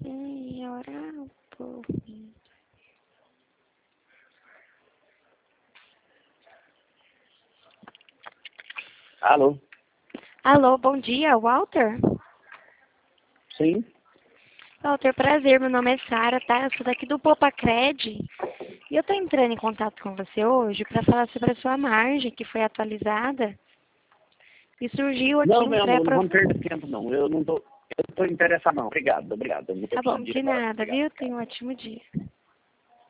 E orar por mim. Alô? Alô, bom dia, Walter? Sim? Walter, prazer, meu nome é Sara, tá? Eu sou daqui do Popacred. E eu tô entrando em contato com você hoje para falar sobre a sua margem, que foi atualizada. E surgiu aqui Não, um meu amor, não vamos pré-processo. perder tempo, não. Eu não tô interessado, não. Obrigado. Eu não tô Tá bom, precisando de de agora. nada, Obrigado. viu? Tenha um ótimo dia.